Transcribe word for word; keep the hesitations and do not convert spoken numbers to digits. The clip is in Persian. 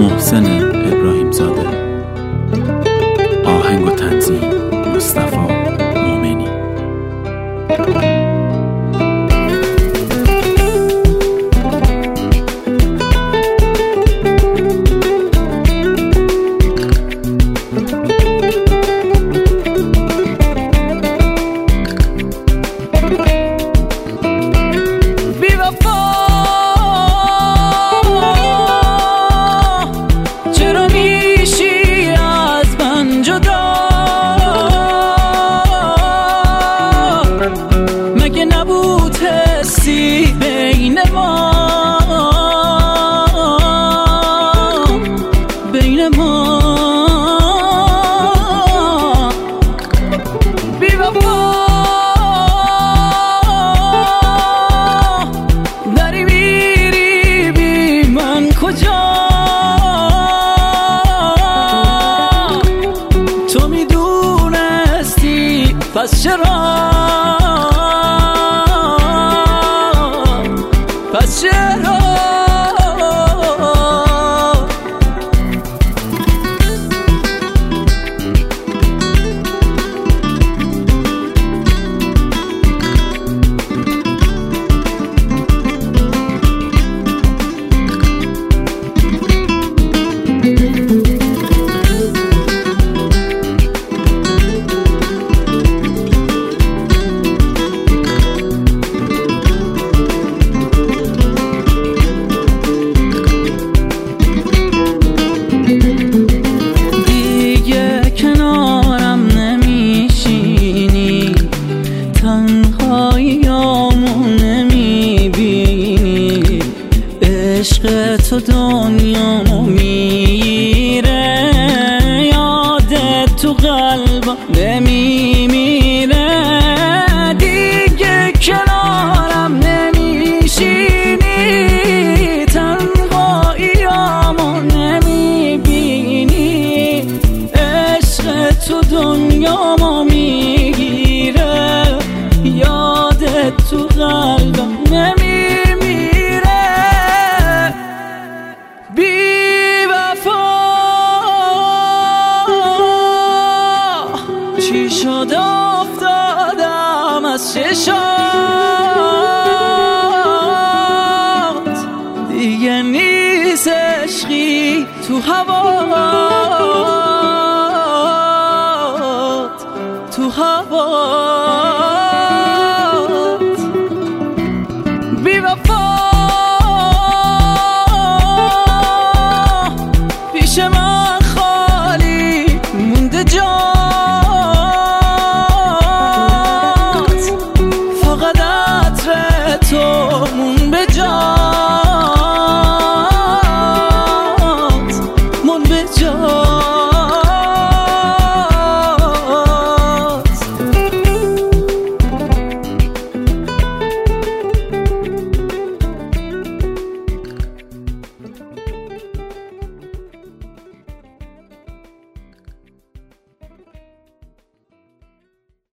محسن ابراهیم زاده. آهنگ و تنظیم مصطفی مومنی. بین ما بین ما بی وفا داری میری بی من کجا تو میدونستی پس چرا پس چرا عشق تو دنیامو میره یادت تو قلبم نمیمیره دیگه کنارم نمیشینی تنهاییامو نمیبینی عشق تو دنیامو میگیره یادت تو قلبم نمیمیره چی شد افتادم از چشات دیگه نیست عشقی تو هوا